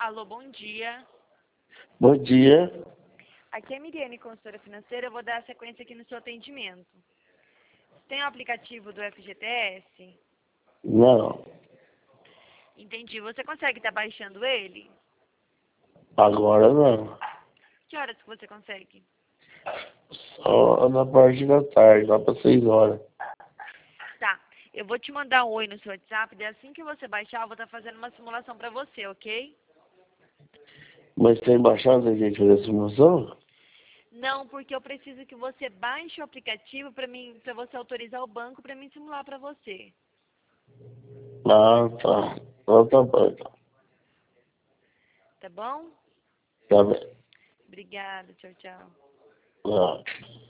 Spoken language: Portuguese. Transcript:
Alô, bom dia. Bom dia. Aqui é a Miriane, consultora financeira. Eu vou dar sequência aqui no seu atendimento. Tem o aplicativo do FGTS? Não, Entendi. Você consegue estar baixando ele? agora não. Que horas que você consegue? Só na parte da tarde, lá para 6 horas. Tá. Eu vou te mandar um oi no seu WhatsApp. E assim que você baixar, eu vou estar fazendo uma simulação pra você, ok? Mas tem baixado a gente fazer simulação? Não, porque eu preciso que você baixe o aplicativo para você autorizar o banco para mim simular para você. Ah, tá. Então tá bom, então. Tá bom? Tá bem. Obrigada. Tchau, tchau. Ah.